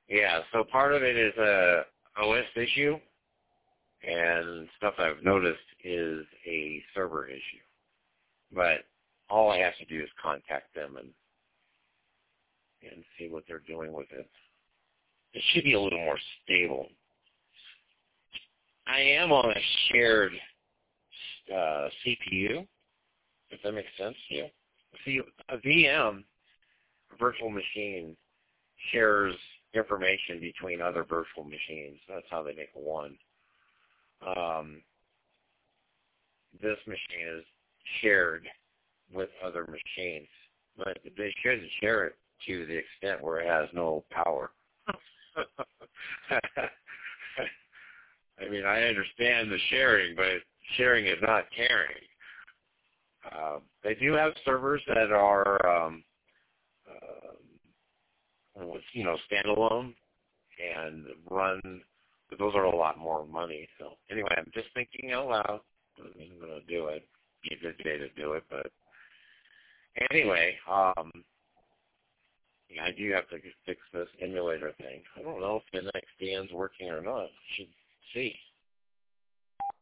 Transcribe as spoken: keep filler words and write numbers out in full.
Yeah, so part of it is a O S issue, and stuff I've noticed is a server issue. But all I have to do is contact them and and see what they're doing with it. It should be a little more stable. I am on a shared uh, C P U, if that makes sense to you. See, a V M, a virtual machine, shares information between other virtual machines. That's how they make one. Um, this machine is shared with other machines, but they shouldn't share it to the extent where it has no power. I mean, I understand the sharing, but sharing is not caring. Uh, they do have servers that are, um, uh, you know, standalone and run, but those are a lot more money. So anyway, I'm just thinking out loud. I'm going to do it. Be a good day to do it, but anyway, um, yeah, I do have to fix this emulator thing. I don't know if the N X D N's working or not. Should see.